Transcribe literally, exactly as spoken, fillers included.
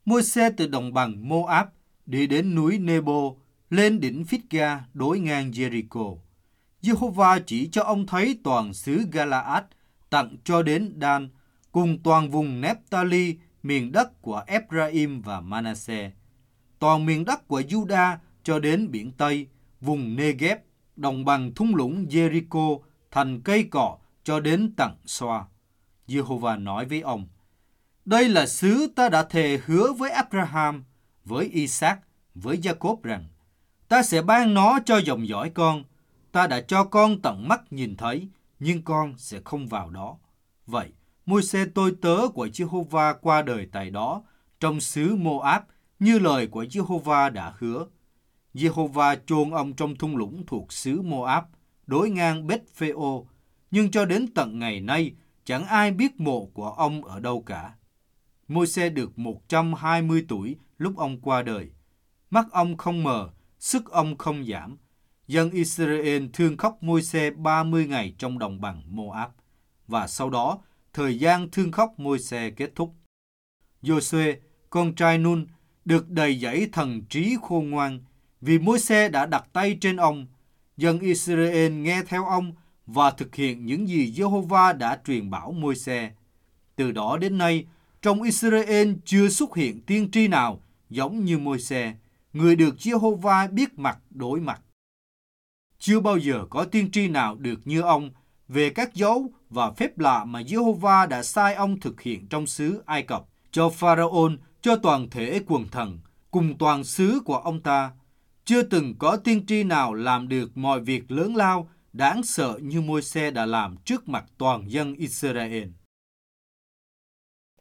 Môi-se từ đồng bằng Moab đi đến núi Nebo, lên đỉnh Phít-ga đối ngang Jericho. Giê-hô-va chỉ cho ông thấy toàn xứ Gala-át, tặng cho đến Dan, cùng toàn vùng Nép-ta-li, miền đất của Epra-im và Ma-na-se, toàn miền đất của Juda cho đến biển Tây, vùng Nê-ghép, đồng bằng thung lũng Jericho, thành cây cọ cho đến tận Xoa. Giê-hô-va nói với ông: đây là xứ ta đã thề hứa với Abraham, với Isaac, với Jacob rằng ta sẽ ban nó cho dòng dõi con. Ta đã cho con tận mắt nhìn thấy, nhưng con sẽ không vào đó. Vậy, Môi-se tôi tớ của Giê-hô-va qua đời tại đó, trong xứ Moab, như lời của Giê-hô-va đã hứa. Giê-hô-va chôn ông trong thung lũng thuộc xứ Moab, đối ngang Beth-phê-ô, nhưng cho đến tận ngày nay, chẳng ai biết mộ của ông ở đâu cả. Môi-se được một trăm hai mươi tuổi lúc ông qua đời. Mắt ông không mờ, sức ông không giảm. Dân Israel thương khóc Môi-se ba mươi ngày trong đồng bằng Moab. Và sau đó, thời gian thương khóc Môi-se kết thúc. Giô-suê, con trai Nun, được đầy dẫy thần trí khôn ngoan, vì Môi-se đã đặt tay trên ông. Dân Israel nghe theo ông và thực hiện những gì Giê-hô-va đã truyền bảo Môi-se. Từ đó đến nay, trong Israel chưa xuất hiện tiên tri nào giống như Môi-se, người được Giê-hô-va biết mặt đối mặt. Chưa bao giờ có tiên tri nào được như ông về các dấu và phép lạ mà Giê-hô-va đã sai ông thực hiện trong xứ Ai Cập, cho Pharaon, cho toàn thể quần thần, cùng toàn xứ của ông ta. Chưa từng có tiên tri nào làm được mọi việc lớn lao, đáng sợ như Môi-se đã làm trước mặt toàn dân Israel.